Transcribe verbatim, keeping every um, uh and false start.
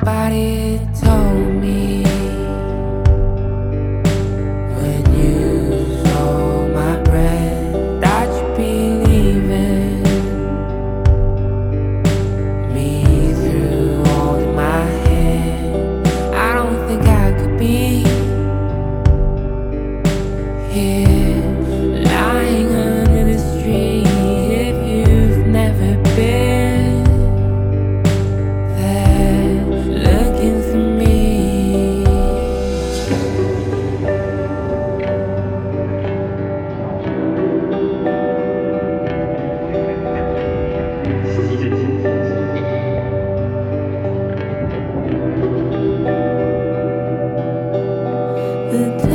Somebody told me when you hold my breath that you'd be leaving me through holding my hand. I don't think I could be here lying under this tree if you've never been there looking for me. The